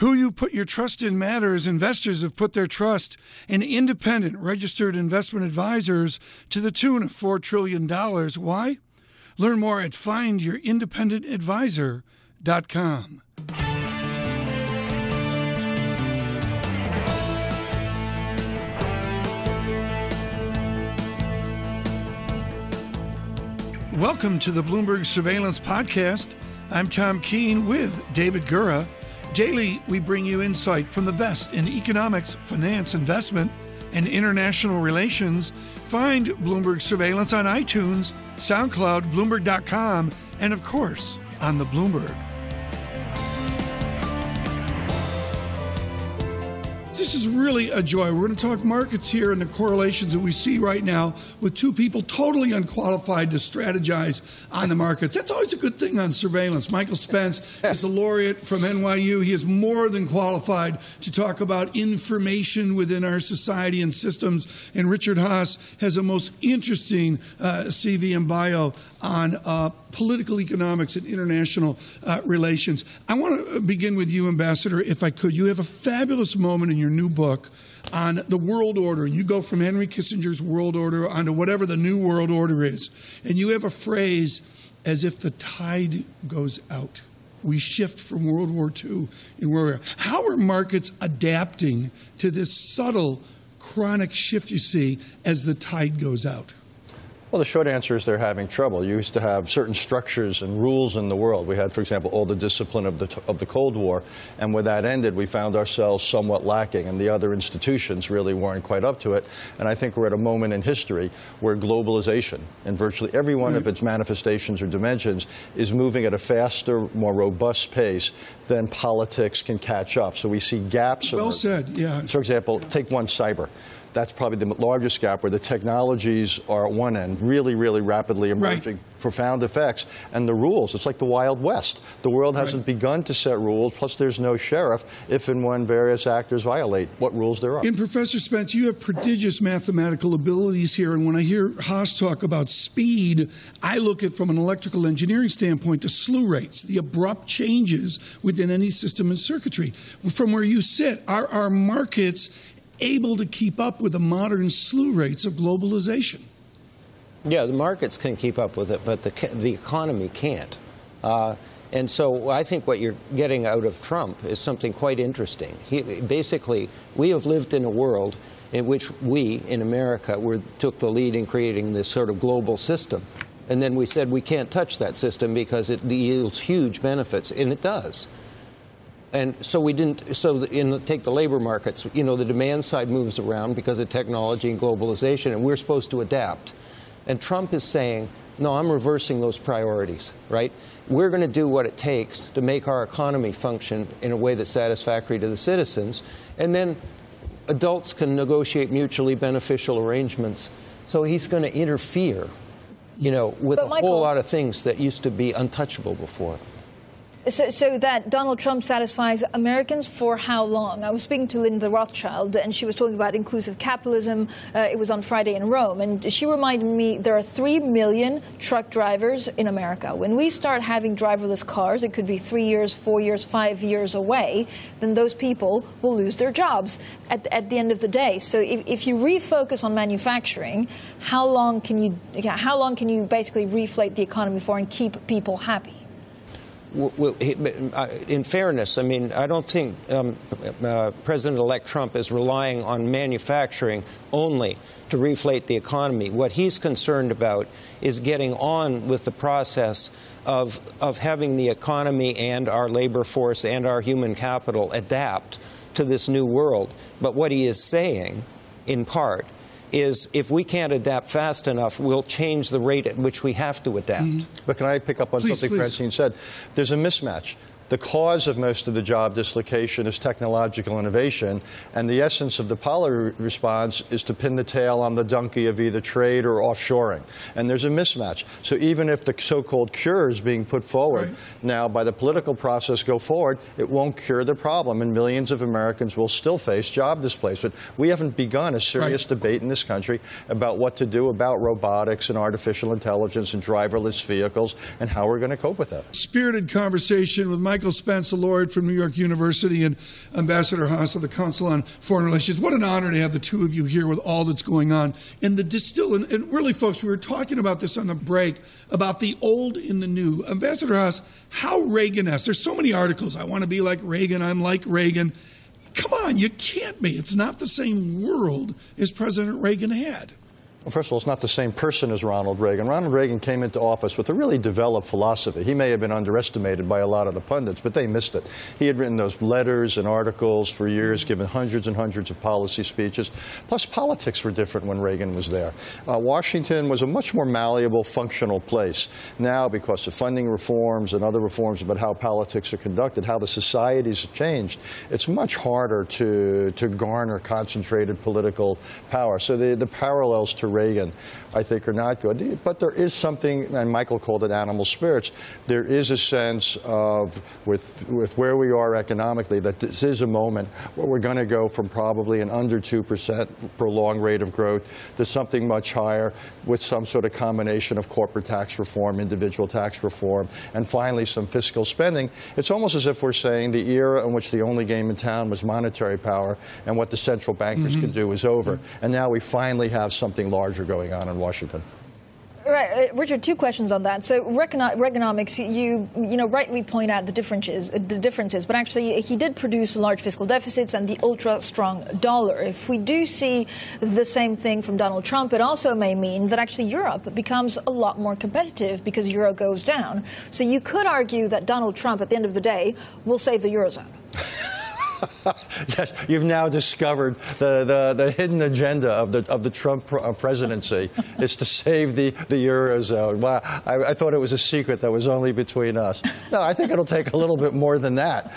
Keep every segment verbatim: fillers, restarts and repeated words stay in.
Who you put your trust in matters. Investors have put their trust in independent registered investment advisors to the tune of four trillion dollars. Why? Learn more at find your independent advisor dot com. Welcome to the Bloomberg Surveillance Podcast. I'm Tom Keene with David Gura. Daily, we bring you insight from the best in economics, finance, investment, and international relations. Find Bloomberg Surveillance on iTunes, SoundCloud, Bloomberg dot com, and of course, on the Bloomberg. This is really a joy. We're going to talk markets here and the correlations that we see right now with two people totally unqualified to strategize on the markets. That's always a good thing on surveillance. Michael Spence is a laureate from N Y U. He is more than qualified to talk about information within our society and systems. And Richard Haass has a most interesting uh, C V and bio on uh, political economics and international uh, relations. I want to begin with you, Ambassador, if I could. You have a fabulous moment in your new book on the world order. You go from Henry Kissinger's world order onto whatever the new world order is. And you have a phrase, as if the tide goes out. We shift from World War Two in World War. How are markets adapting to this subtle, chronic shift you see as the tide goes out? Well, the short answer is they're having trouble. You used to have certain structures and rules in the world. We had, for example, all the discipline of the of the Cold War, and when that ended, we found ourselves somewhat lacking, and the other institutions really weren't quite up to it. And I think we're at a moment in history where globalization, in virtually every one of its manifestations or dimensions, is moving at a faster, more robust pace than politics can catch up. So we see gaps. Well said, yeah. For example, take one, cyber. That's probably the largest gap, where the technologies are at one end, really, really rapidly emerging, right. Profound effects, and the rules. It's like the Wild West. The world hasn't right. begun to set rules, plus there's no sheriff if and when various actors violate what rules there are. And Professor Spence, you have prodigious mathematical abilities here, and when I hear Haass talk about speed, I look at, from an electrical engineering standpoint, the slew rates, the abrupt changes within any system and circuitry. From where you sit, are our markets able to keep up with the modern slew rates of globalization? Yeah, the markets can keep up with it, but the the economy can't. Uh, and so I think what you're getting out of Trump is something quite interesting. He, basically, we have lived in a world in which we, in America, were, took the lead in creating this sort of global system. And then we said we can't touch that system because it yields huge benefits, and it does. And so we didn't. So in the, take the labor markets. You know, the demand side moves around because of technology and globalization, and we're supposed to adapt. And Trump is saying, no, I'm reversing those priorities. Right? We're going to do what it takes to make our economy function in a way that's satisfactory to the citizens, and then adults can negotiate mutually beneficial arrangements. So he's going to interfere, you know, with but a Michael, whole lot of things that used to be untouchable before. So, so that Donald Trump satisfies Americans for how long? I was speaking to Linda Rothschild, and she was talking about inclusive capitalism. Uh, it was on Friday in Rome, and she reminded me there are three million truck drivers in America. When we start having driverless cars, it could be three years, four years, five years away, then those people will lose their jobs at, at the end of the day. So if, if you refocus on manufacturing, how long can you, how long can you basically reflate the economy for and keep people happy? Well, in fairness, I mean, I don't think um, uh, President-elect Trump is relying on manufacturing only to reflate the economy. What he's concerned about is getting on with the process of of having the economy and our labor force and our human capital adapt to this new world. But what he is saying, in part, is if we can't adapt fast enough, we'll change the rate at which we have to adapt. Mm-hmm. But can I pick up on please, something please. Francine said? There's a mismatch. The cause of most of the job dislocation is technological innovation, and the essence of the Pollard response is to pin the tail on the donkey of either trade or offshoring. And there's a mismatch. So even if the so-called cures being put forward right. now by the political process go forward, it won't cure the problem, and millions of Americans will still face job displacement. We haven't begun a serious right. debate in this country about what to do about robotics and artificial intelligence and driverless vehicles and how we're going to cope with that. Spirited conversation with my Michael Spence, a laureate from New York University, and Ambassador Haas of the Council on Foreign Relations. What an honor to have the two of you here with all that's going on. And the distill, and, and really, folks, we were talking about this on the break, about the old in the new. Ambassador Haas, how Reagan-esque. There's so many articles. I want to be like Reagan. I'm like Reagan. Come on, you can't be. It's not the same world as President Reagan had. Well, first of all, it's not the same person as Ronald Reagan. Ronald Reagan came into office with a really developed philosophy. He may have been underestimated by a lot of the pundits, but they missed it. He had written those letters and articles for years, given hundreds and hundreds of policy speeches. Plus, politics were different when Reagan was there. Uh, Washington was a much more malleable, functional place. Now, because of funding reforms and other reforms about how politics are conducted, how the societies have changed, it's much harder to, to garner concentrated political power. So the, the parallels to Reagan, I think, are not good. But there is something, and Michael called it animal spirits, there is a sense of, with, with where we are economically, that this is a moment where we're going to go from probably an under two percent prolonged rate of growth to something much higher with some sort of combination of corporate tax reform, individual tax reform, and finally some fiscal spending. It's almost as if we're saying the era in which the only game in town was monetary power and what the central bankers mm-hmm. could do is over. And now we finally have something large larger going on in Washington. Right, uh, Richard. Two questions on that. So, Reaganomics, you you know rightly point out the differences, the differences, but actually he did produce large fiscal deficits and the ultra strong dollar. If we do see the same thing from Donald Trump, it also may mean that actually Europe becomes a lot more competitive because euro goes down. So, you could argue that Donald Trump, at the end of the day, will save the eurozone. Yes, you've now discovered the, the, the hidden agenda of the of the Trump presidency is to save the, the eurozone. Wow, I, I thought it was a secret that was only between us. No, I think it'll take a little bit more than that.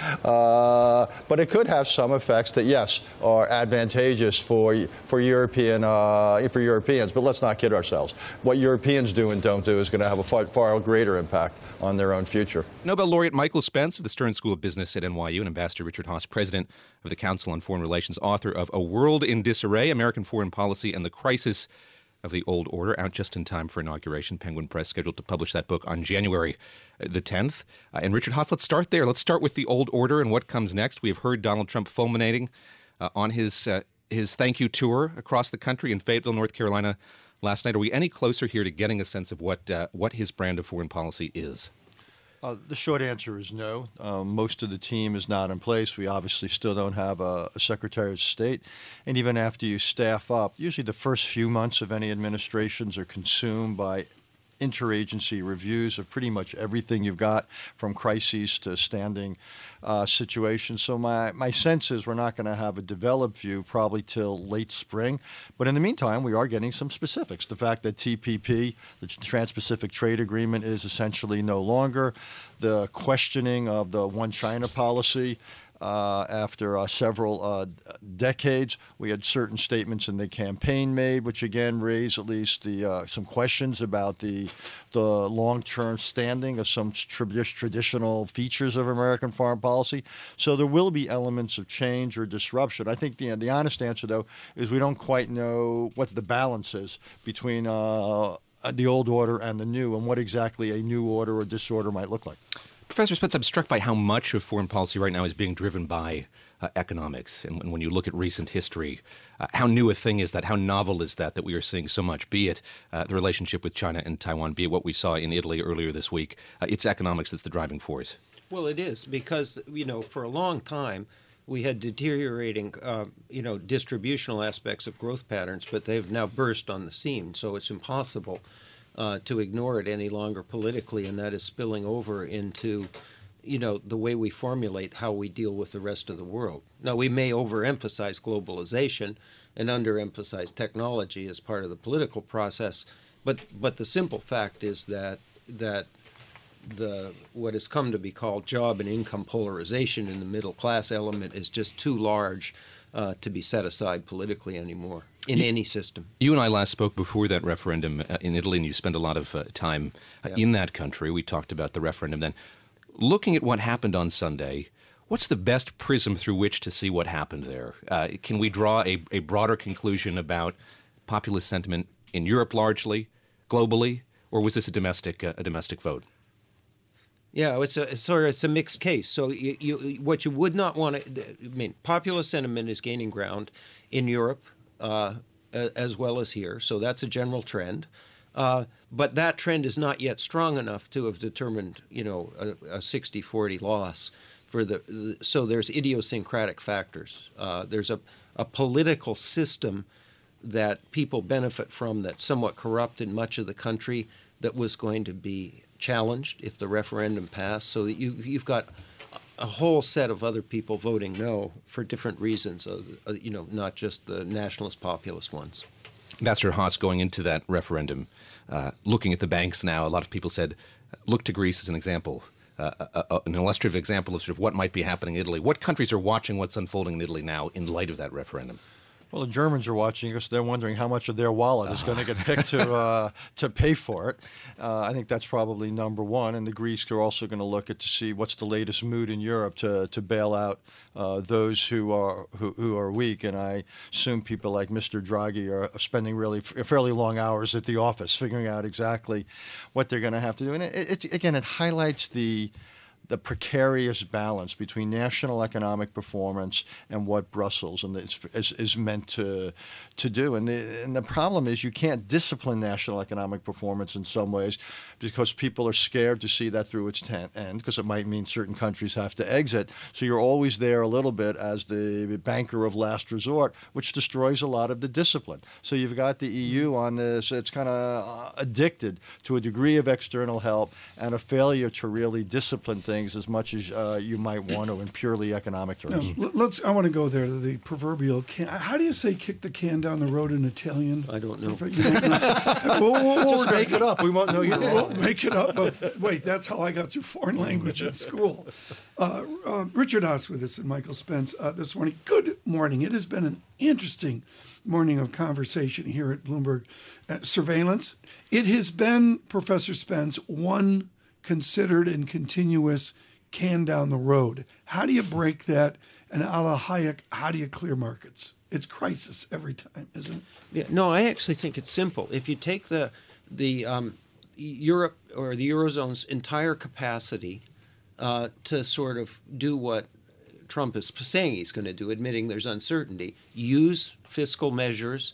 Uh, but it could have some effects that, yes, are advantageous for for European uh, for Europeans. But let's not kid ourselves. What Europeans do and don't do is going to have a far, far greater impact on their own future. Nobel laureate Michael Spence of the Stern School of Business at N Y U and Ambassador Richard Haas, president of the Council on Foreign Relations, author of A World in Disarray, American Foreign Policy and the Crisis of the Old Order, out just in time for inauguration. Penguin Press scheduled to publish that book on January the tenth. Uh, and Richard Haas, let's start there. Let's start with the old order and what comes next. We have heard Donald Trump fulminating uh, on his uh, his thank you tour across the country in Fayetteville, North Carolina last night. Are we any closer here to getting a sense of what uh, what his brand of foreign policy is? Uh, the short answer is no. Um, most of the team is not in place. We obviously still don't have a, a Secretary of State. And even after you staff up, usually the first few months of any administrations are consumed by interagency reviews of pretty much everything you've got, from crises to standing uh, situations. So my, my sense is we're not going to have a developed view probably till late spring. But in the meantime, we are getting some specifics. The fact that T P P, the Trans-Pacific Trade Agreement, is essentially no longer. The questioning of the One China policy. Uh, after uh, several uh, decades, we had certain statements in the campaign made, which again raised at least the uh, some questions about the the long-term standing of some tra- traditional features of American foreign policy. So there will be elements of change or disruption. I think the the honest answer, though, is we don't quite know what the balance is between uh, the old order and the new, and what exactly a new order or disorder might look like. Professor Spence, I'm struck by how much of foreign policy right now is being driven by uh, economics. And when you look at recent history, uh, how new a thing is that? How novel is that, that we are seeing so much, be it uh, the relationship with China and Taiwan, be it what we saw in Italy earlier this week? Uh, it's economics that's the driving force. Well, it is, because, you know, for a long time, we had deteriorating, uh, you know, distributional aspects of growth patterns, but they've now burst on the seam, so it's impossible Uh, to ignore it any longer politically, and that is spilling over into, you know, the way we formulate how we deal with the rest of the world. Now, we may overemphasize globalization and underemphasize technology as part of the political process, but but the simple fact is that that the what has come to be called job and income polarization in the middle class element is just too large uh, to be set aside politically anymore. In you, any system. You and I last spoke before that referendum uh, in Italy, and you spent a lot of uh, time uh, yeah. in that country. We talked about the referendum then. Looking at what happened on Sunday, what's the best prism through which to see what happened there? Uh, can we draw a, a broader conclusion about populist sentiment in Europe largely, globally, or was this a domestic uh, a domestic vote? Yeah, it's a sorry, it's a mixed case. So you, you what you would not want to, I mean, populist sentiment is gaining ground in Europe uh, as well as here. So that's a general trend. Uh, but that trend is not yet strong enough to have determined, you know, a sixty forty loss for the, the. So there's idiosyncratic factors. Uh, there's a, a political system that people benefit from that's somewhat corrupt in much of the country that was going to be challenged if the referendum passed, so that you, you've got a whole set of other people voting no for different reasons, uh, uh, you know, not just the nationalist populist ones. Ambassador Haas, going into that referendum, uh, looking at the banks now, a lot of people said, look to Greece as an example, uh, a, a, an illustrative example of sort of what might be happening in Italy. What countries are watching what's unfolding in Italy now in light of that referendum? Well, the Germans are watching because they're wondering how much of their wallet is going to get picked to uh, to pay for it. Uh, I think that's probably number one. And the Greeks are also going to look at to see what's the latest mood in Europe to to bail out uh, those who are who, who are weak. And I assume people like Mister Draghi are spending really fairly long hours at the office figuring out exactly what they're going to have to do. And it, it, again, it highlights the. the precarious balance between national economic performance and what Brussels and is, is, is meant to to do. And the, and the problem is you can't discipline national economic performance in some ways because people are scared to see that through its end because it might mean certain countries have to exit. So you're always there a little bit as the banker of last resort, which destroys a lot of the discipline. So you've got the E U on this. It's kind of addicted to a degree of external help and a failure to really discipline things as much as uh, you might want to in purely economic terms. No, let's. I want to go there to the proverbial can. How do you say "kick the can down the road" in Italian? I don't know. You don't know? we'll, we'll, Just make it up. We won't know you're We'll wrong. make it up. But wait, that's how I got through foreign language at school. Uh, uh, Richard Haas with us and Michael Spence uh, this morning. Good morning. It has been an interesting morning of conversation here at Bloomberg. Uh, surveillance. It has been, Professor Spence, one considered and continuous can down the road. How do you break that? And a la Hayek, how do you clear markets? It's crisis every time, isn't it? Yeah, no, I actually think it's simple. If you take the the um, Europe or the Eurozone's entire capacity uh, to sort of do what Trump is saying he's going to do, admitting there's uncertainty, use fiscal measures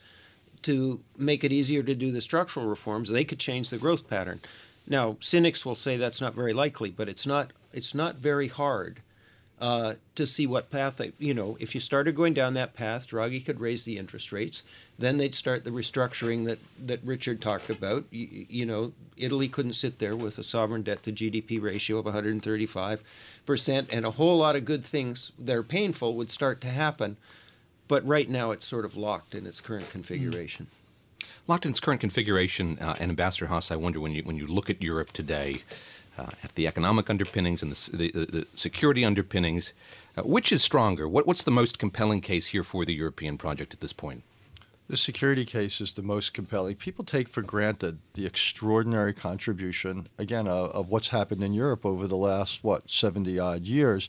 to make it easier to do the structural reforms, they could change the growth pattern. Now, cynics will say that's not very likely, but it's not it's not very hard uh, to see what path they, you know, if you started going down that path, Draghi could raise the interest rates. Then they'd start the restructuring that, that Richard talked about. You, you know, Italy couldn't sit there with a sovereign debt to G D P ratio of one hundred thirty-five percent, and a whole lot of good things that are painful would start to happen. But right now it's sort of locked in its current configuration. Mm. Locked in its current configuration, uh, and Ambassador Haas, I wonder when you when you look at Europe today, uh, at the economic underpinnings and the, the, the security underpinnings, uh, which is stronger? What, what's the most compelling case here for the European project at this point? The security case is the most compelling. People take for granted the extraordinary contribution, again, uh, of what's happened in Europe over the last, what, seventy-odd years.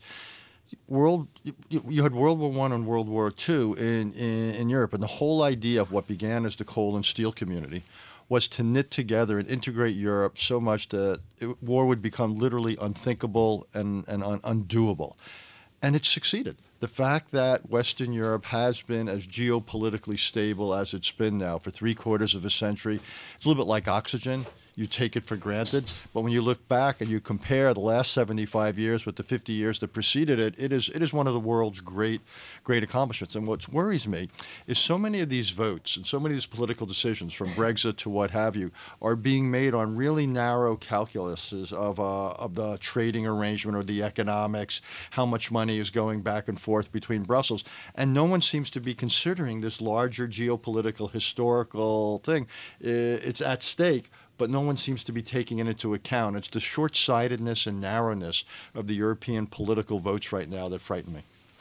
World, you had World War One and World War Two in, in, in Europe, and the whole idea of what began as the coal and steel community was to knit together and integrate Europe so much that it, war would become literally unthinkable and, and un, undoable. And it succeeded. The fact that Western Europe has been as geopolitically stable as it's been now for three quarters of a century, it's a little bit like oxygen. You take it for granted. But when you look back and you compare the last seventy-five years with the fifty years that preceded it, it is it is one of the world's great, great accomplishments. And what worries me is so many of these votes and so many of these political decisions, from Brexit to what have you, are being made on really narrow calculuses of, uh, of the trading arrangement or the economics, how much money is going back and forth between Brussels. And no one seems to be considering this larger geopolitical, historical thing. It's at stake, but no one seems to be taking it into account. It's the short-sightedness and narrowness of the European political votes right now that frighten me.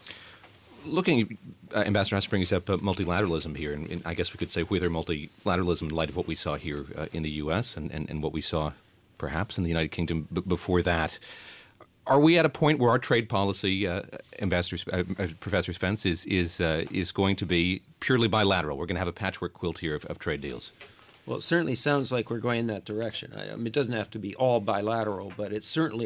Looking, uh, Ambassador Haas brings up uh, multilateralism here, and, and I guess we could say whether multilateralism in light of what we saw here uh, in the U S and, and, and what we saw perhaps in the United Kingdom b- before that. Are we at a point where our trade policy, uh, Ambassador, uh, Professor Spence, is is uh, is going to be purely bilateral? We're going to have a patchwork quilt here of, of trade deals. Well, it certainly sounds like we're going in that direction. I, I mean, it doesn't have to be all bilateral, but it's certainly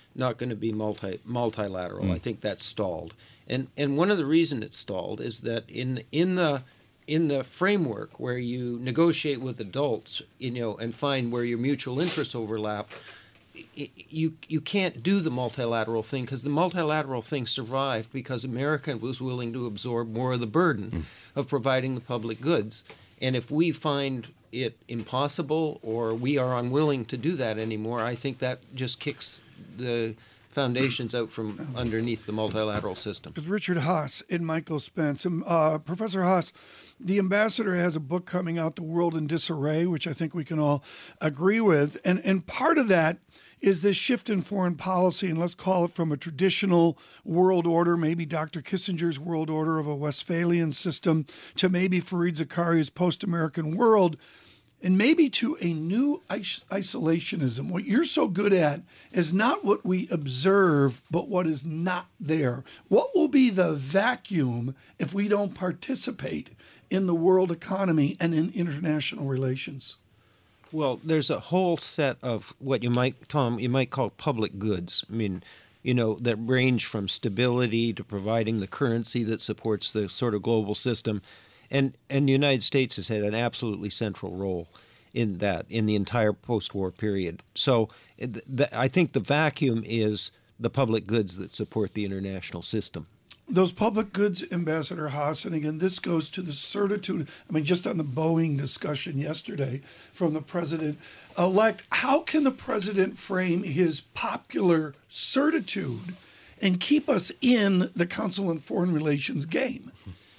not going to be multi multilateral. Mm. I think that's stalled. And and one of the reasons it's stalled is that in in the in the framework where you negotiate with adults, you know, and find where your mutual interests overlap, you you can't do the multilateral thing because the multilateral thing survived because America was willing to absorb more of the burden mm. of providing the public goods. And if we find it impossible or we are unwilling to do that anymore, I think that just kicks the foundations out from underneath the multilateral system. Richard Haass and Michael Spence. Um, uh, Professor Haass, the ambassador has a book coming out, The World in Disarray, which I think we can all agree with. And, and part of that is this shift in foreign policy, and let's call it from a traditional world order, maybe Doctor Kissinger's world order of a Westphalian system, to maybe Fareed Zakaria's post-American world, and maybe to a new is- isolationism. What you're so good at is not what we observe, but what is not there. What will be the vacuum if we don't participate in the world economy and in international relations? Well, there's a whole set of what you might, Tom, you might call public goods. I mean, you know, that range from stability to providing the currency that supports the sort of global system. And and the United States has had an absolutely central role in that, in the entire post-war period. So th- th- I think the vacuum is the public goods that support the international system. Those public goods, Ambassador Haass, and again, this goes to the certitude. I mean, just on the Boeing discussion yesterday from the president-elect, how can the president frame his popular certitude and keep us in the Council on Foreign Relations game?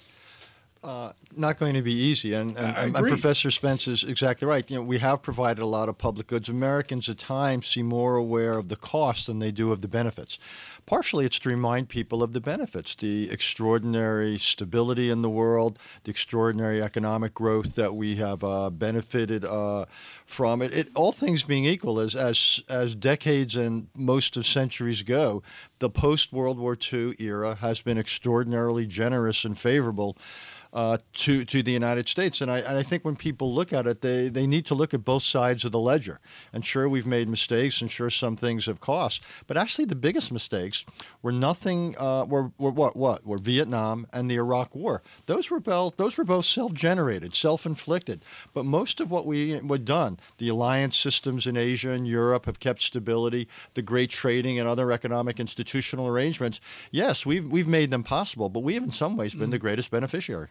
Uh, not going to be easy, and, and, I and agree. Professor Spence is exactly right. You know, we have provided a lot of public goods. Americans at times seem more aware of the cost than they do of the benefits. Partially, it's to remind people of the benefits, the extraordinary stability in the world, the extraordinary economic growth that we have uh, benefited uh, from. It, it, all things being equal, as as as decades and most of centuries go, the post-World War Two era has been extraordinarily generous and favorable Uh, to to the United States. And I, and I think when people look at it, they, they need to look at both sides of the ledger. And sure, we've made mistakes, and sure, some things have cost. But actually, the biggest mistakes were nothing. Uh, were were what what were Vietnam and the Iraq War. Those were both those were both self-generated, self-inflicted. But most of what we were done, the alliance systems in Asia and Europe have kept stability. The great trading and other economic institutional arrangements. Yes, we've we've made them possible, but we have in some ways been mm. the greatest beneficiary.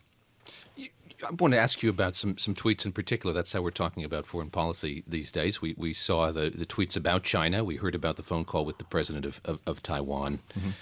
I want to ask you about some, some tweets in particular. That's how we're talking about foreign policy these days. We we saw the, the tweets about China. We heard about the phone call with the president of, of, of Taiwan. Mm-hmm.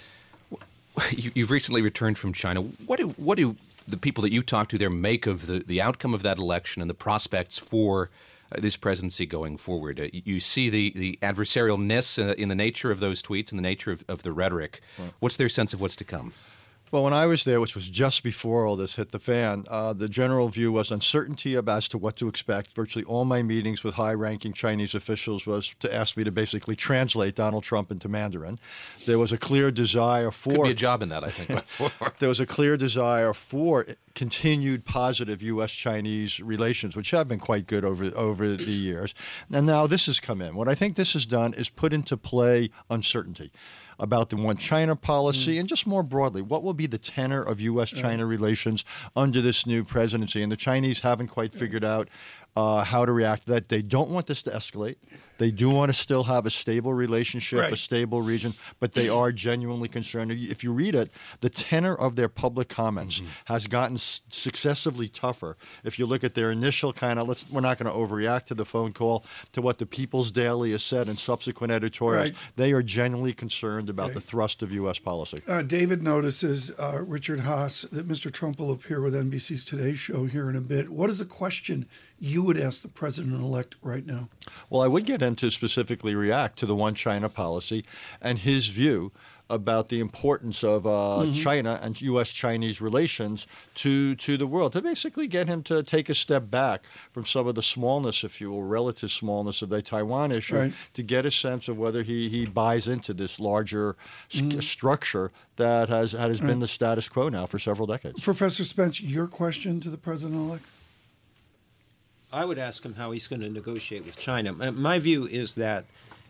You, you've recently returned from China. What do what do the people that you talk to there make of the, the outcome of that election and the prospects for uh, this presidency going forward? Uh, you see the, the adversarialness uh, in the nature of those tweets and the nature of, of the rhetoric. Right. What's their sense of what's to come? Well, when I was there, which was just before all this hit the fan, uh, the general view was uncertainty as to what to expect. Virtually all my meetings with high-ranking Chinese officials was to ask me to basically translate Donald Trump into Mandarin. There was a clear desire for... Could be a job in that, I think. There was a clear desire for continued positive U S Chinese relations, which have been quite good over over the years. And now this has come in. What I think this has done is put into play uncertainty about the one China policy mm. and just more broadly, what will be the tenor of U S China yeah. relations under this new presidency? And the Chinese haven't quite figured out uh, how to react to that. They don't want this to escalate. They do want to still have a stable relationship, right. a stable region, but they are genuinely concerned. If you read it, the tenor of their public comments mm-hmm. has gotten s- successively tougher. If you look at their initial kind of, let's, we're not going to overreact to the phone call, to what the People's Daily has said in subsequent editorials, right. they are genuinely concerned about okay. the thrust of U S policy. Uh, David notices, uh, Richard Haass, that Mister Trump will appear with N B C's Today Show here in a bit. What is a question you would ask the president-elect right now? Well, I would get him to specifically react to the one China policy and his view about the importance of uh, mm-hmm. China and U S Chinese relations to to the world, to basically get him to take a step back from some of the smallness, if you will, relative smallness of the Taiwan issue, right. to get a sense of whether he, he buys into this larger mm-hmm. st- structure that has, has right. been the status quo now for several decades. Professor Spence, your question to the president-elect? I would ask him how he's going to negotiate with China. My view is that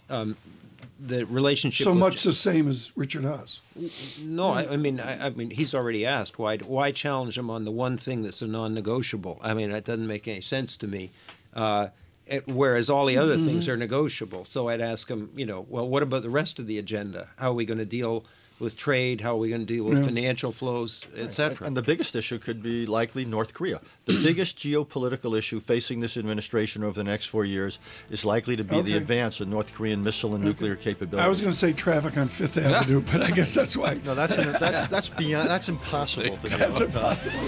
um, the relationship. So with much the same as Richard Haas. No, I, I mean, I, I mean, he's already asked why. Why challenge him on the one thing that's a non-negotiable? I mean, that doesn't make any sense to me. Uh, it, whereas all the other mm-hmm. things are negotiable. So I'd ask him, you know, well, what about the rest of the agenda? How are we going to deal with trade? How are we going to deal with yeah. financial flows, et cetera? And the biggest issue could be likely North Korea. The biggest geopolitical issue facing this administration over the next four years is likely to be okay. the advance of North Korean missile and okay. nuclear capabilities. I was going to say traffic on Fifth Avenue, but I guess that's why. No, that's that, that's beyond. That's impossible to do. That's impossible.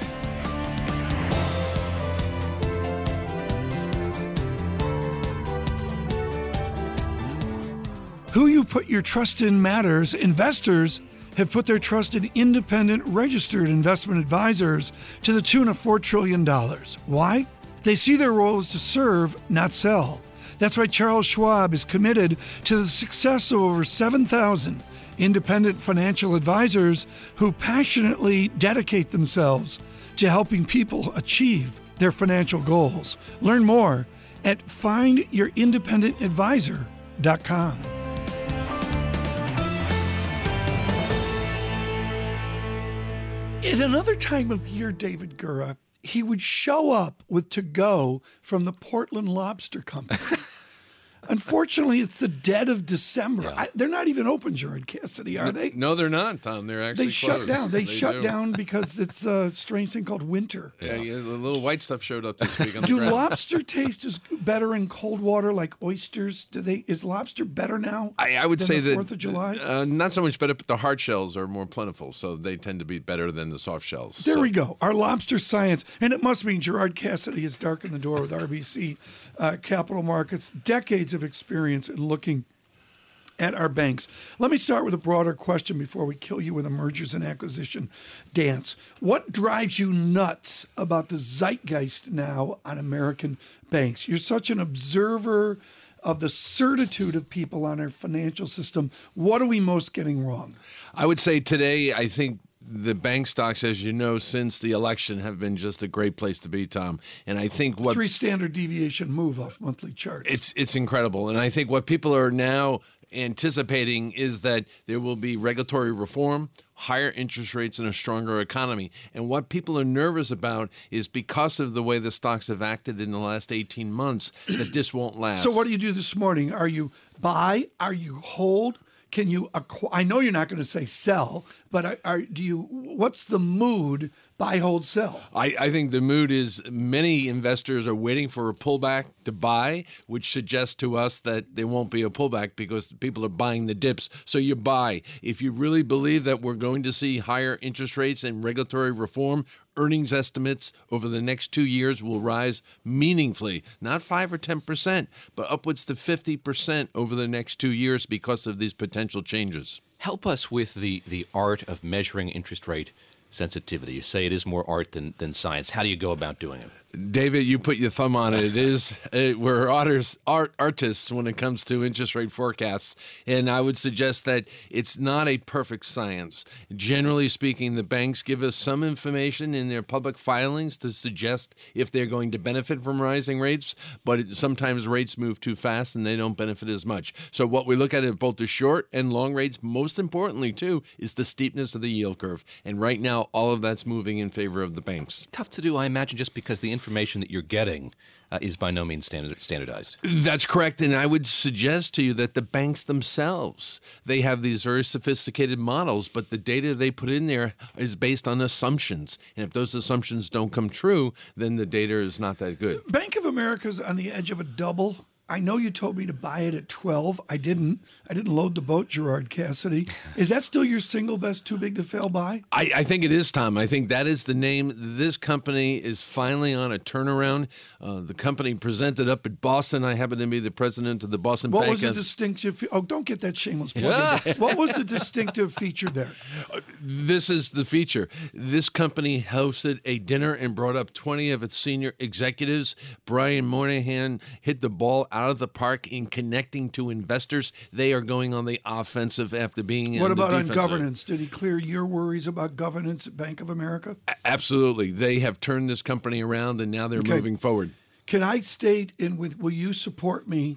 Who you put your trust in matters. Investors have put their trust in independent registered investment advisors to the tune of four trillion dollars. Why? They see their role as to serve, not sell. That's why Charles Schwab is committed to the success of over seven thousand independent financial advisors who passionately dedicate themselves to helping people achieve their financial goals. Learn more at find your independent advisor dot com. At another time of year, David Gura, he would show up with to-go from the Portland Lobster Company. Unfortunately, it's the dead of December. Yeah. I, they're not even open, Gerard Cassidy, are they? No, they're not, Tom. They're actually They shut closed. down. They, They shut do. down because it's a strange thing called winter. Yeah, yeah, the little white stuff showed up this week on the Do ground. lobster taste as better in cold water like oysters? Do they? Is lobster better now? I, I would than say the that Fourth of July. Uh, not so much better, but the hard shells are more plentiful, so they tend to be better than the soft shells. There So- we go. Our lobster science. And it must mean Gerard Cassidy has darkened the door with R B C uh, Capital Markets. Decades of experience in looking at our banks. Let me start with a broader question before we kill you with a mergers and acquisition dance. What drives you nuts about the zeitgeist now on American banks? You're such an observer of the certitude of people on our financial system. What are we most getting wrong? I would say today, I think the bank stocks, as you know, since the election have been just a great place to be, Tom. And I think what Three standard deviation move off monthly charts. it's it's incredible. And I think what people are now anticipating is that there will be regulatory reform, higher interest rates, and a stronger economy. And what people are nervous about is because of the way the stocks have acted in the last eighteen months, that this won't last. So what do you do this morning? Are you buy? Are you hold? Can you acquire? I know you're not going to say sell, but are, are, do you? What's the mood? Buy, hold, sell. I, I think the mood is many investors are waiting for a pullback to buy, which suggests to us that there won't be a pullback because people are buying the dips. So you buy. If you really believe that we're going to see higher interest rates and regulatory reform, earnings estimates over the next two years will rise meaningfully, not five or ten percent, but upwards to fifty percent over the next two years because of these potential changes. Help us with the, the art of measuring interest rate sensitivity. You say it is more art than, than science. How do you go about doing it? David, you put your thumb on it. It is it, we're artists, art artists when it comes to interest rate forecasts, and I would suggest that it's not a perfect science. Generally speaking, the banks give us some information in their public filings to suggest if they're going to benefit from rising rates, but it, sometimes rates move too fast and they don't benefit as much. So what we look at at both the short and long rates, most importantly too, is the steepness of the yield curve. And right now, all of that's moving in favor of the banks. Tough to do, I imagine, just because the information that you're getting uh, is by no means standard, standardized. That's correct, and I would suggest to you that the banks themselves, they have these very sophisticated models, but the data they put in there is based on assumptions, and if those assumptions don't come true, then the data is not that good. Bank of America's on the edge of a double. I know you told me to buy it at twelve. I didn't. I didn't load the boat, Gerard Cassidy. Is that still your single best too big to fail buy? I, I think it is, Tom. I think that is the name. This company is finally on a turnaround. Uh, the company presented up at Boston. I happen to be the president of the Boston What Bank. was the distinctive? Fe- oh, don't get that shameless plug. in. What was the distinctive feature there? This is the feature. This company hosted a dinner and brought up twenty of its senior executives. Brian Moynihan hit the ball out of the park in connecting to investors. They are going on the offensive after being What on about the on defensive. governance? Did he clear your worries about governance at Bank of America? A- Absolutely. They have turned this company around, and now they're Okay. moving forward. Can I state in with, will you support me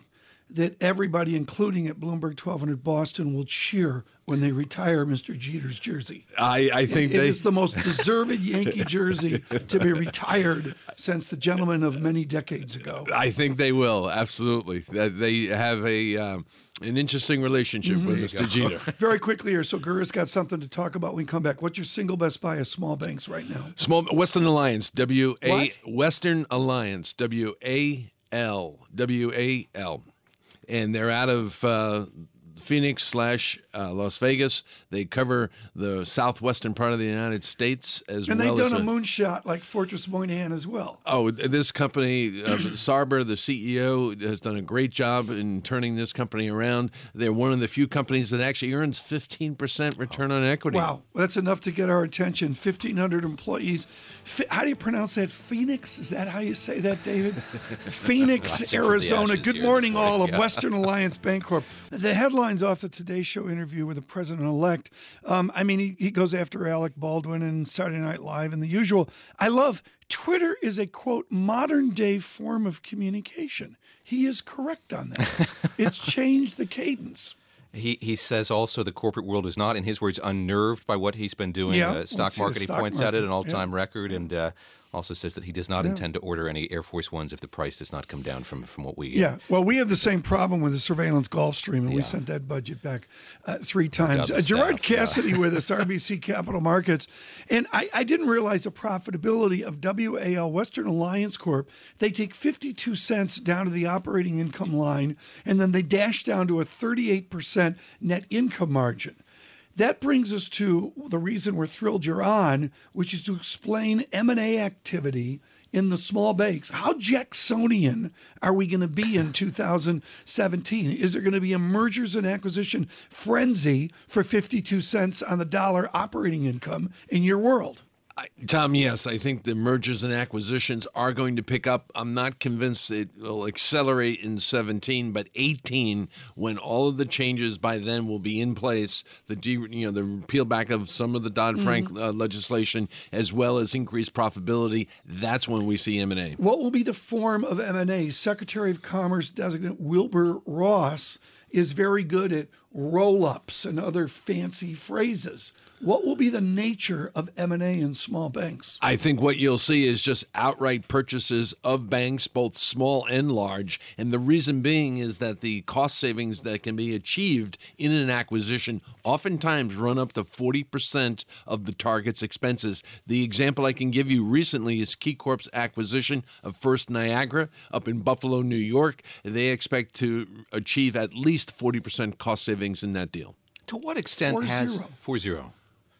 that everybody, including at Bloomberg twelve hundred Boston, will cheer when they retire Mister Jeter's jersey. I, I think it they... is the most deserved Yankee jersey to be retired since the gentleman of many decades ago. I think they will, absolutely. That they have a um, an interesting relationship mm-hmm. with Mister Jeter. Very quickly here, so Gura's got something to talk about when we come back. What's your single best buy of small banks right now? Small Western Alliance, W A What? Western Alliance, W A L, W A L. And they're out of uh, Phoenix slash uh, Las Vegas. They cover the southwestern part of the United States as and well as... And they've done a, a moonshot like Fortress Moynihan as well. Oh, this company, uh, Sarber, the C E O, has done a great job in turning this company around. They're one of the few companies that actually earns fifteen percent return on equity. Wow, that's enough to get our attention. fifteen hundred employees. How do you pronounce that? Phoenix? Is that how you say that, David? Phoenix, Arizona. Good morning, all of Western Alliance Bancorp. The headlines off the Today Show interview with the president-elect. Um, I mean, he, he goes after Alec Baldwin and Saturday Night Live and the usual. I love Twitter is a, quote, modern-day form of communication. He is correct on that. It's changed the cadence. He he says also the corporate world is not, in his words, unnerved by what he's been doing. Yeah, uh, stock well, market, he stock points market. out it, an all-time Yeah. record, and uh, also says that he does not Yeah. intend to order any Air Force Ones if the price does not come down from, from what we... Yeah, well, we had the same problem with the surveillance Gulfstream, and we Yeah. sent that budget back uh, three times. Double Uh, Gerard staff, yeah. Cassidy with us, R B C Capital Markets. And I, I didn't realize the profitability of W A L, Western Alliance Corp. They take fifty-two cents down to the operating income line, and then they dash down to a thirty-eight percent net income margin. That brings us to the reason we're thrilled you're on, which is to explain M and A activity in the small banks. How Jacksonian are we going to be in two thousand seventeen? Is there going to be a mergers and acquisition frenzy for fifty-two cents on the dollar operating income in your world? I, Tom, yes, I think the mergers and acquisitions are going to pick up. I'm not convinced it will accelerate in seventeen, but eighteen, when all of the changes by then will be in place, the de, you know the peel back of some of the Dodd-Frank mm-hmm. uh, legislation, as well as increased profitability, that's when we see M and A. What will be the form of M and A? Secretary of Commerce designate Wilbur Ross is very good at roll-ups and other fancy phrases. What will be the nature of M and A in small banks? I think what you'll see is just outright purchases of banks, both small and large. And the reason being is that the cost savings that can be achieved in an acquisition oftentimes run up to forty percent of the target's expenses. The example I can give you recently is KeyCorp's acquisition of First Niagara up in Buffalo, New York. They expect to achieve at least forty percent cost savings in that deal. To what extent Four has... zero. Four zero.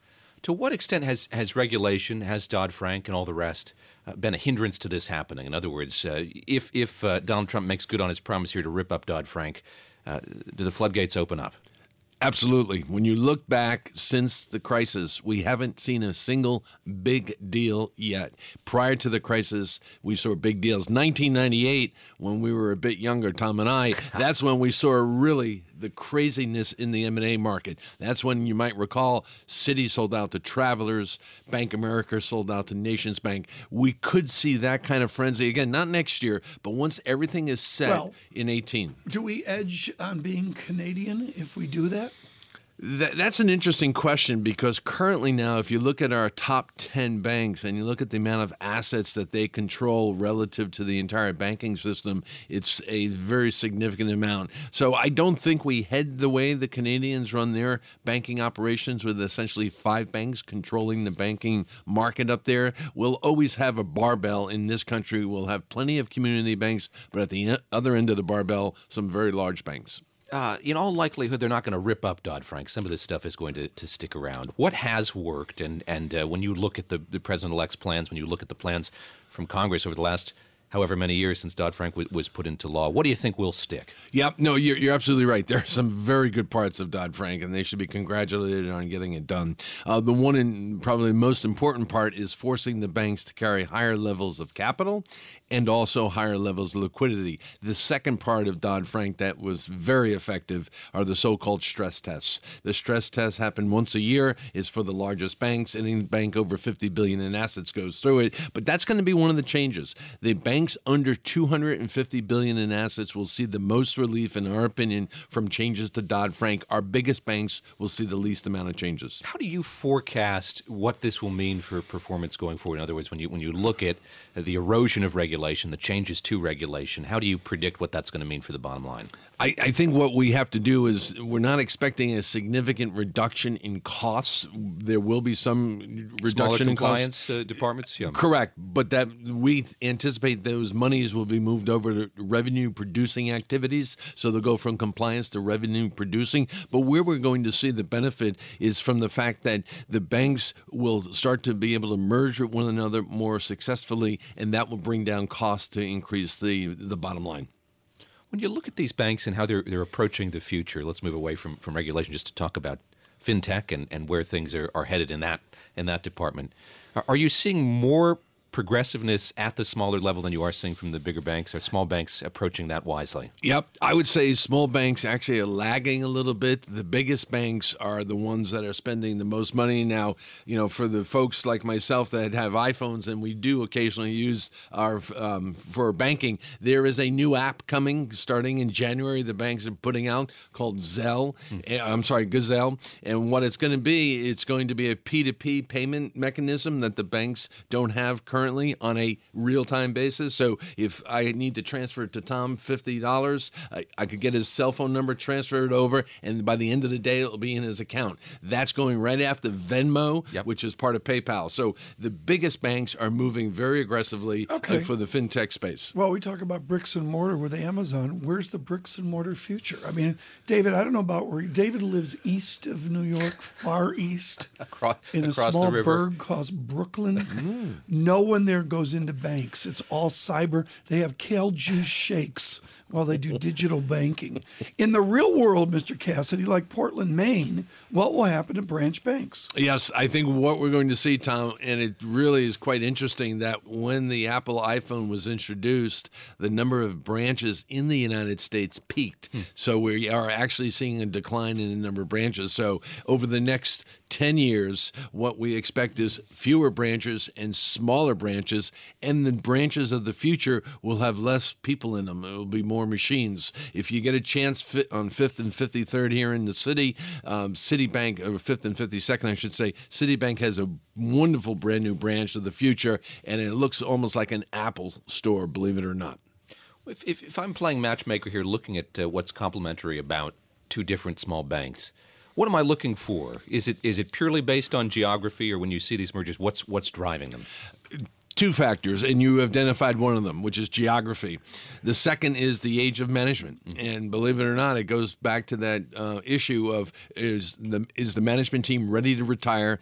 To what extent has, has regulation, has Dodd-Frank and all the rest uh, been a hindrance to this happening? In other words, uh, if, if uh, Donald Trump makes good on his promise here to rip up Dodd-Frank, uh, do the floodgates open up? Absolutely. When you look back since the crisis, we haven't seen a single big deal yet. Prior to the crisis, we saw big deals. nineteen ninety-eight, when we were a bit younger, Tom and I, that's when we saw really the craziness in the M and A market. That's when, you might recall, Citi sold out to Travelers, Bank of America sold out to Nations Bank. We could see that kind of frenzy again, not next year, but once everything is set Well, in eighteen. Do we edge on being Canadian if we do that? That, that's an interesting question, because currently now, if you look at our top ten banks and you look at the amount of assets that they control relative to the entire banking system, it's a very significant amount. So I don't think we head the way the Canadians run their banking operations, with essentially five banks controlling the banking market up there. We'll always have a barbell in this country. We'll have plenty of community banks, but at the other end of the barbell, some very large banks. Uh, in all likelihood, they're not going to rip up Dodd-Frank. Some of this stuff is going to, to stick around. What has worked, and, and uh, when you look at the, the president-elect's plans, when you look at the plans from Congress over the last however many years since Dodd-Frank w- was put into law, what do you think will stick? Yep. No, you're, you're absolutely right. There are some very good parts of Dodd-Frank, and they should be congratulated on getting it done. Uh, the one and probably the most important part is forcing the banks to carry higher levels of capital and also higher levels of liquidity. The second part of Dodd-Frank that was very effective are the so-called stress tests. The stress tests happen once a year. It's for the largest banks. Any bank over fifty billion dollars in assets goes through it. But that's going to be one of the changes. The bank banks under two hundred fifty billion dollars in assets will see the most relief, in our opinion, from changes to Dodd-Frank. Our biggest banks will see the least amount of changes. How do you forecast what this will mean for performance going forward? In other words, when you when you look at the erosion of regulation, the changes to regulation, how do you predict what that's going to mean for the bottom line? I, I think what we have to do is we're not expecting a significant reduction in costs. There will be some reduction Smaller in compliance costs. uh, departments? Yeah. Correct, but that we anticipate those monies will be moved over to revenue-producing activities, so they'll go from compliance to revenue-producing. But where we're going to see the benefit is from the fact that the banks will start to be able to merge with one another more successfully, and that will bring down costs to increase the, the bottom line. When you look at these banks and how they're they're approaching the future, let's move away from, from regulation just to talk about fintech and, and where things are, are headed in that in that department. Are, are you seeing more progressiveness at the smaller level than you are seeing from the bigger banks? Are small banks approaching that wisely? Yep. I would say small banks actually are lagging a little bit. The biggest banks are the ones that are spending the most money. Now, you know, for the folks like myself that have iPhones and we do occasionally use our um, for banking, there is a new app coming starting in January. The banks are putting out called Zelle. Mm. I'm sorry, Gazelle. And what it's going to be, it's going to be a P two P payment mechanism that the banks don't have currently on a real-time basis. So if I need to transfer to Tom fifty dollars, I, I could get his cell phone number, transfer it over, and by the end of the day, it'll be in his account. That's going right after Venmo, yep. which is part of PayPal. So the biggest banks are moving very aggressively okay. uh, for the fintech space. Well, we talk about bricks and mortar with Amazon. Where's the bricks and mortar future? I mean, David, I don't know about where David lives east of New York, far east, across, in a across small the river. burg called Brooklyn. Mm. No one there goes into banks. It's all cyber. They have kale juice shakes while they do digital banking. In the real world, Mister Cassidy, like Portland, Maine, what will happen to branch banks? Yes, I think what we're going to see, Tom, and it really is quite interesting that when the Apple iPhone was introduced, the number of branches in the United States peaked. Hmm. So we are actually seeing a decline in the number of branches. So over the next ten years, what we expect is fewer branches and smaller branches, and the branches of the future will have less people in them. It will be more machines. If you get a chance fit on fifth and fifty-third here in the city, um, Citibank, or fifth and fifty-second, I should say, Citibank has a wonderful brand new branch of the future, and it looks almost like an Apple store, believe it or not. If, if, if I'm playing matchmaker here, looking at uh, what's complementary about two different small banks, what am I looking for? Is it is it purely based on geography, or when you see these mergers, what's what's driving them? Two factors, and you identified one of them, which is geography. The second is the age of management. Mm-hmm. And believe it or not, it goes back to that uh, issue of is the, is the management team ready to retire,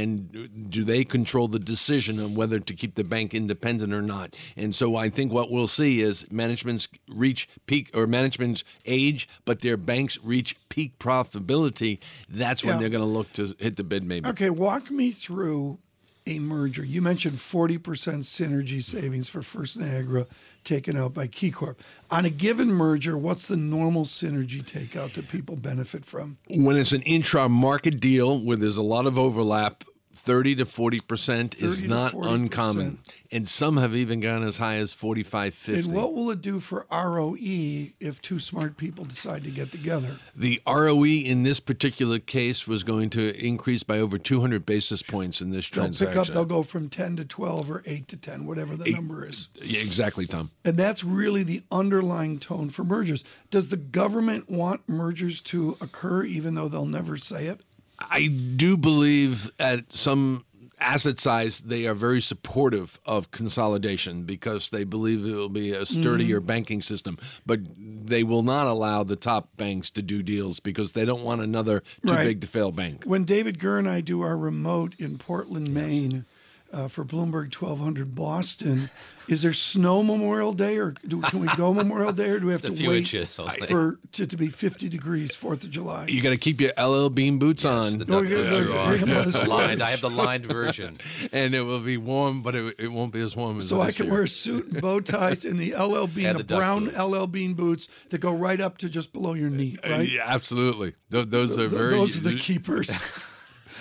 and do they control the decision on whether to keep the bank independent or not? And so I think what we'll see is managements reach peak, or management's age, but their banks reach peak profitability. That's when yeah. they're going to look to hit the bid maybe. Okay, walk me through a merger. You mentioned forty percent synergy savings for First Niagara taken out by KeyCorp. On a given merger, what's the normal synergy takeout that people benefit from? When it's an intra-market deal where there's a lot of overlap, thirty to forty percent is not uncommon. And some have even gone as high as forty-five, fifty. And what will it do for R O E if two smart people decide to get together? The R O E in this particular case was going to increase by over two hundred basis points in this they'll transaction. Pick up, they'll go from ten to twelve or eight to ten, whatever the Eight, number is. Yeah, exactly, Tom. And that's really the underlying tone for mergers. Does the government want mergers to occur even though they'll never say it? I do believe at some asset size, they are very supportive of consolidation because they believe it will be a sturdier mm-hmm. banking system. But they will not allow the top banks to do deals because they don't want another too right. big to fail bank. When David Gurr and I do our remote in Portland, yes. Maine, uh, for Bloomberg twelve hundred Boston, is there snow Memorial Day, or do, can we go Memorial Day, or do we have Just to a few wait inches, for to, to be fifty degrees Fourth of July? You got to keep your L L Bean boots yes, on. The duck, oh, yeah, yeah, yeah, yeah. lined. I have the lined version, and it will be warm, but it, it won't be as warm as so I can year. wear a suit and bow ties in the L L Bean, and the, the brown boots. L L Bean boots that go right up to just below your knee, right? Uh, yeah, absolutely. Th- those Th- are very. Those are the keepers.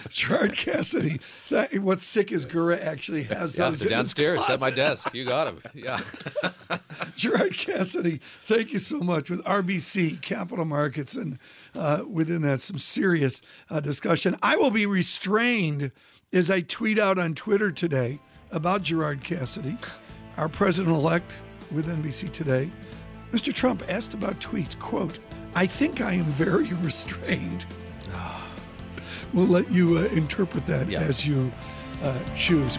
Gerard Cassidy, that, what's sick is Gura actually has Yeah, those they're in his downstairs at my closet. desk. You got them. Yeah. Gerard Cassidy, thank you so much with R B C Capital Markets, and uh, within that, some serious uh, discussion. I will be restrained as I tweet out on Twitter today about Gerard Cassidy, our president-elect with N B C Today. Mister Trump asked about tweets, quote, "I think I am very restrained." We'll let you uh, interpret that Yeah. as you uh, choose.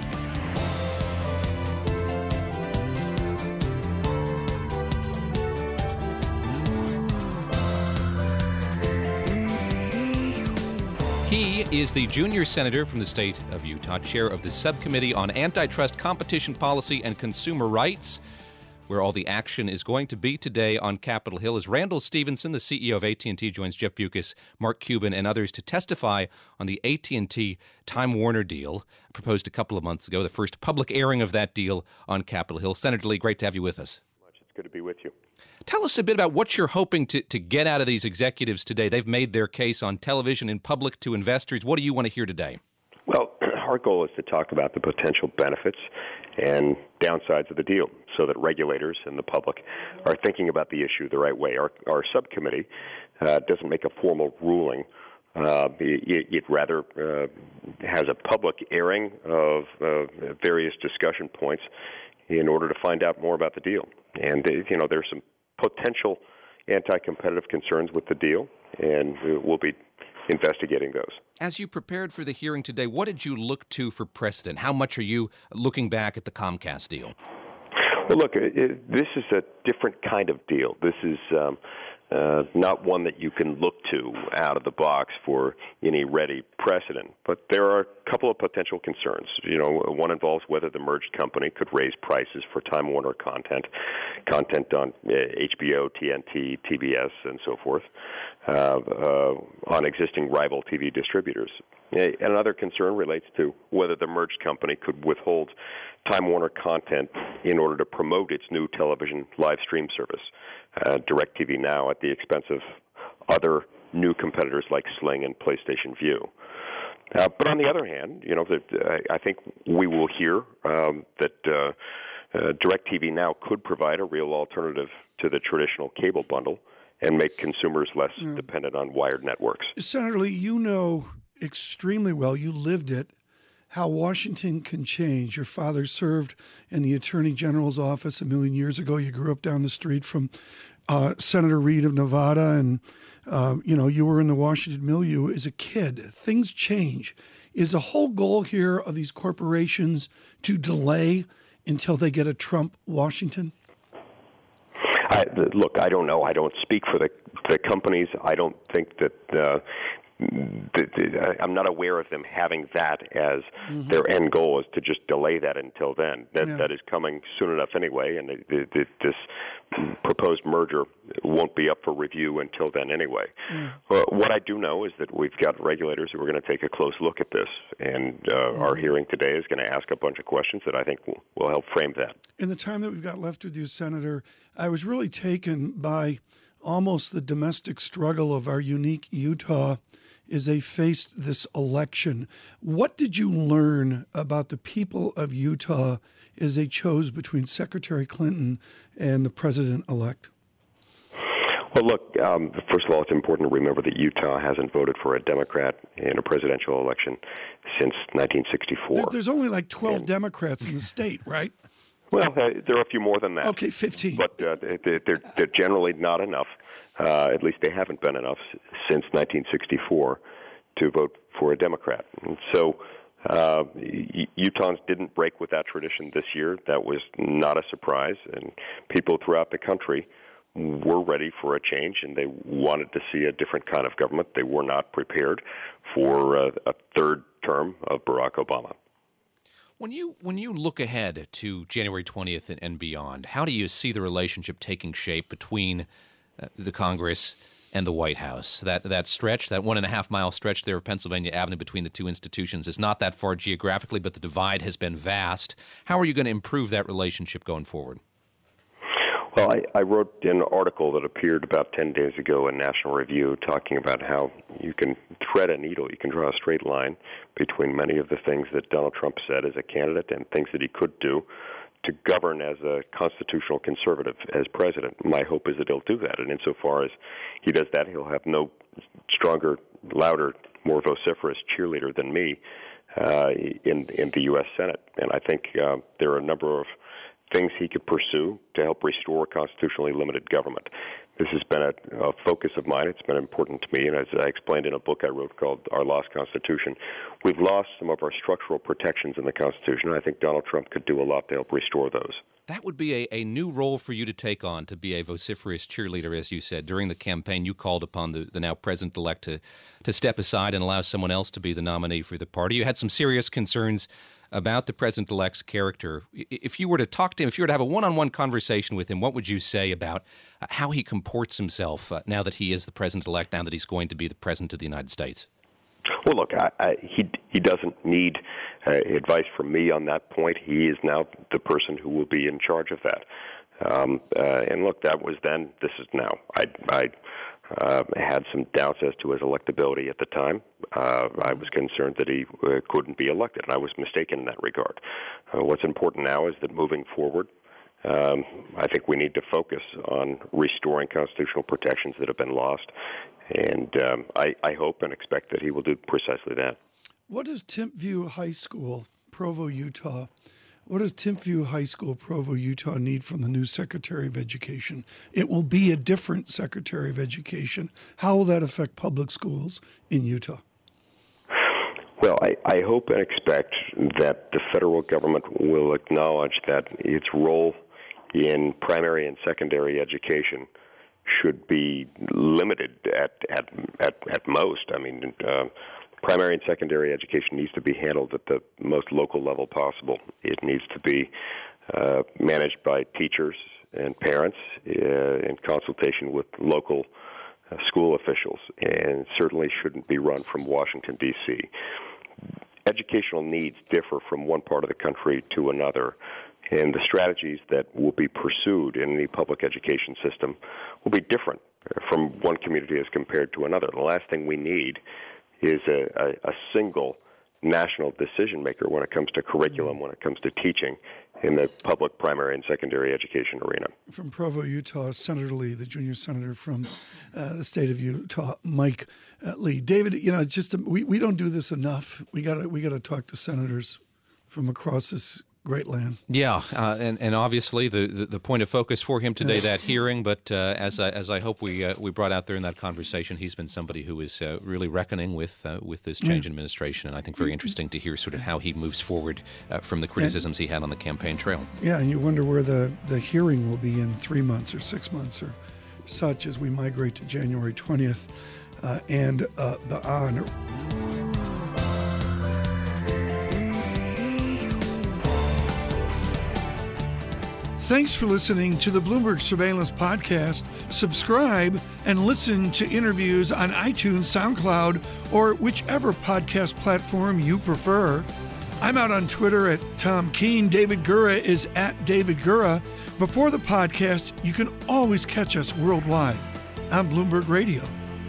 He is the junior senator from the state of Utah, chair of the Subcommittee on Antitrust, Competition Policy, and Consumer Rights, where all the action is going to be today on Capitol Hill. As Randall Stevenson, the C E O of A T and T, joins Jeff Bewkes, Mark Cuban, and others to testify on the A T and T Time Warner deal, proposed a couple of months ago, the first public airing of that deal on Capitol Hill. Senator Lee, great to have you with us. It's good to be with you. Tell us a bit about what you're hoping to, to get out of these executives today. They've made their case on television, in public, to investors. What do you want to hear today? Well, our goal is to talk about the potential benefits and downsides of the deal so that regulators and the public are thinking about the issue the right way. Our, our subcommittee uh, doesn't make a formal ruling. Uh, it, it rather uh, has a public airing of uh, various discussion points in order to find out more about the deal. And, uh, you know, there's some potential anti-competitive concerns with the deal, and we'll be investigating those. As you prepared for the hearing today, what did you look to for precedent? How much are you looking back at the Comcast deal? Well, look, it, this is a different kind of deal. This is um, uh, not one that you can look to out of the box for any ready precedent. But there are a couple of potential concerns. You know, one involves whether the merged company could raise prices for Time Warner content, content on uh, H B O, T N T, T B S, and so forth, uh, uh, on existing rival T V distributors. And another concern relates to whether the merged company could withhold Time Warner content in order to promote its new television live stream service, uh, DirecTV Now, at the expense of other new competitors like Sling and PlayStation Vue. Uh, but on the other hand, you know, that uh, I think we will hear um, that uh, uh, DirecTV Now could provide a real alternative to the traditional cable bundle and make consumers less mm. dependent on wired networks. Senator Lee, you know extremely well, you lived it, how Washington can change. Your father served in the Attorney General's office a million years ago. You grew up down the street from uh, Senator Reid of Nevada, and uh, you know, you were in the Washington milieu as a kid. Things change. Is the whole goal here of these corporations to delay until they get a Trump Washington? I, look, I don't know. I don't speak for the the companies. I don't think that uh, the, the, I'm not aware of them having that as mm-hmm. their end goal, is to just delay that until then. That yeah. that is coming soon enough anyway, and the, the, this proposed merger won't be up for review until then anyway. Mm. Uh, what I do know is that we've got regulators who are going to take a close look at this, and uh, mm. our hearing today is going to ask a bunch of questions that I think will, will help frame that. In the time that we've got left with you, Senator, I was really taken by almost the domestic struggle of our unique Utah as they faced this election. What did you learn about the people of Utah as they chose between Secretary Clinton and the president-elect? Well, look, um, first of all, it's important to remember that Utah hasn't voted for a Democrat in a presidential election since nineteen sixty-four. There, there's only like twelve and, Democrats in the state, right? Well, uh, there are a few more than that. Okay, fifteen. But uh, they're, they're generally not enough. Uh, at least they haven't been enough since nineteen sixty-four to vote for a Democrat. And so uh, Utahns didn't break with that tradition this year. That was not a surprise. And people throughout the country were ready for a change, and they wanted to see a different kind of government. They were not prepared for a, a third term of Barack Obama. When you when you look ahead to January twentieth and, and beyond, how do you see the relationship taking shape between uh, the Congress and the White House? That that stretch, that one and a half mile stretch there of Pennsylvania Avenue between the two institutions is not that far geographically, but the divide has been vast. How are you going to improve that relationship going forward? Well, I, I wrote an article that appeared about ten days ago in National Review talking about how you can thread a needle, you can draw a straight line between many of the things that Donald Trump said as a candidate and things that he could do to govern as a constitutional conservative as president. My hope is that he'll do that, and insofar as he does that, he'll have no stronger, louder, more vociferous cheerleader than me uh, in, in the U S Senate. And I think uh, there are a number of things he could pursue to help restore constitutionally limited government. This has been a, a focus of mine. It's been important to me, and as I explained in a book I wrote called Our Lost Constitution, we've lost some of our structural protections in the Constitution, and I think Donald Trump could do a lot to help restore those. That would be a, a new role for you to take on, to be a vociferous cheerleader, as you said. During the campaign, you called upon the, the now president-elect to, to step aside and allow someone else to be the nominee for the party. You had some serious concerns about the president-elect's character. If you were to talk to him, if you were to have a one-on-one conversation with him, what would you say about how he comports himself uh, now that he is the president-elect, now that he's going to be the president of the United States? Well, look, I, I, he he doesn't need uh, advice from me on that point. He is now the person who will be in charge of that. Um, uh, and look, that was then. This is now. I, I uh, had some doubts as to his electability at the time. Uh, I was concerned that he uh, couldn't be elected, and I was mistaken in that regard. Uh, what's important now is that moving forward, um, I think we need to focus on restoring constitutional protections that have been lost, and um, I, I hope and expect that he will do precisely that. What does Timpview High School, Provo, Utah, what does Timpview High School, Provo, Utah need from the new Secretary of Education? It will be a different Secretary of Education. How will that affect public schools in Utah? Well, I, I hope and expect that the federal government will acknowledge that its role in primary and secondary education should be limited at at at, at most. I mean, uh, primary and secondary education needs to be handled at the most local level possible. It needs to be uh, managed by teachers and parents uh, in consultation with local uh, school officials, and certainly shouldn't be run from Washington, D C Educational needs differ from one part of the country to another, and the strategies that will be pursued in the public education system will be different from one community as compared to another. The last thing we need is a, a, a single national decision maker when it comes to curriculum, when it comes to teaching in the public primary and secondary education arena. From Provo, Utah, Senator Lee, the junior senator from uh, the state of Utah, Mike uh, Lee. David, you know, it's just a, we we don't do this enough. We got we got to talk to senators from across this great land. Yeah, uh, and and obviously the, the, the point of focus for him today, that hearing. But uh, as I, as I hope we uh, we brought out there in that conversation, he's been somebody who is uh, really reckoning with uh, with this change in administration, and I think very interesting to hear sort of how he moves forward uh, from the criticisms he had on the campaign trail. Yeah, and you wonder where the, the hearing will be in three months or six months or such as we migrate to January twentieth uh, and uh, the on. Thanks for listening to the Bloomberg Surveillance Podcast. Subscribe and listen to interviews on iTunes, SoundCloud, or whichever podcast platform you prefer. I'm out on Twitter at Tom Keene. David Gura is at David Gura. Before the podcast, you can always catch us worldwide on Bloomberg Radio.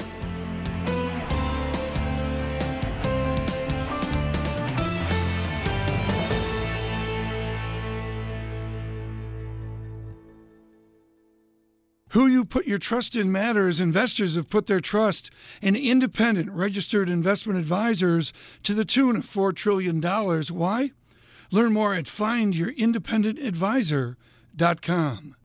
Who you put your trust in matters. Investors have put their trust in independent registered investment advisors to the tune of four trillion dollars. Why? Learn more at find your independent advisor dot com.